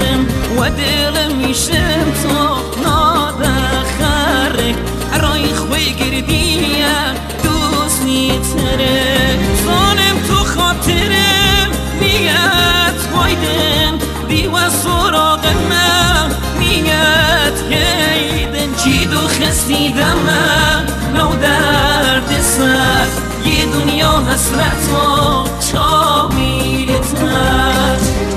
عشقم و دل میشم تو نادخره رای خوی گردیم دوست نیتره زانم تو خاطرم نیت وایدن دیو سراغ من نیت هیدن چی دو خستیدم نو درد سر یه دنیا حسرت و چاویلتر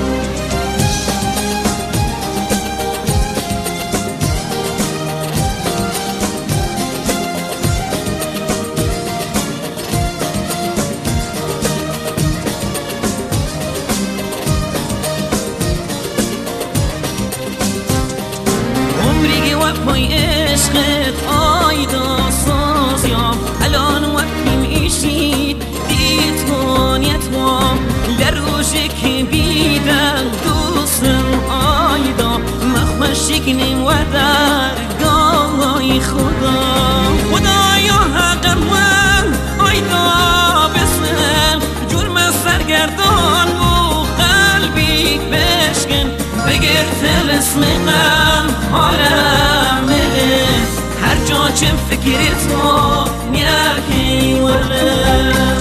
پای عشقت آیدا سازیام الان وقتی میشید دید کنیت ما لروشه که بیدن دوستم آیدا مخمشکنیم و درگاه خدایا حقم من آیدا بسن جرم سرگردان و قلبی بشکن بگر تلسم من حالم هر جا چه فکر تو میرکی ولم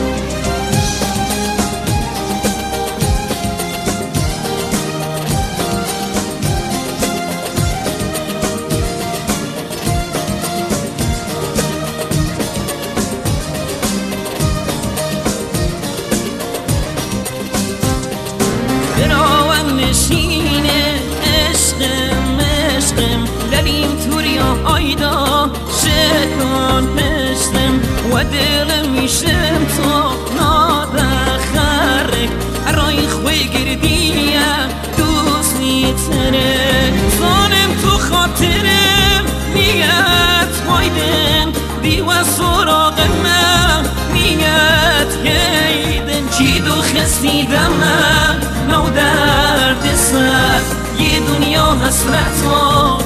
براون نشینه عشقم لریم توریا آیدا شکان پشتم و دل میشم تو نادخره رای خوی گردیم دوست نیتره زانم تو خاطرم نیت وایدن دیو سراغ من نیت هیدن چی دو خستیدم نو درد سر یه دنیا حسرت و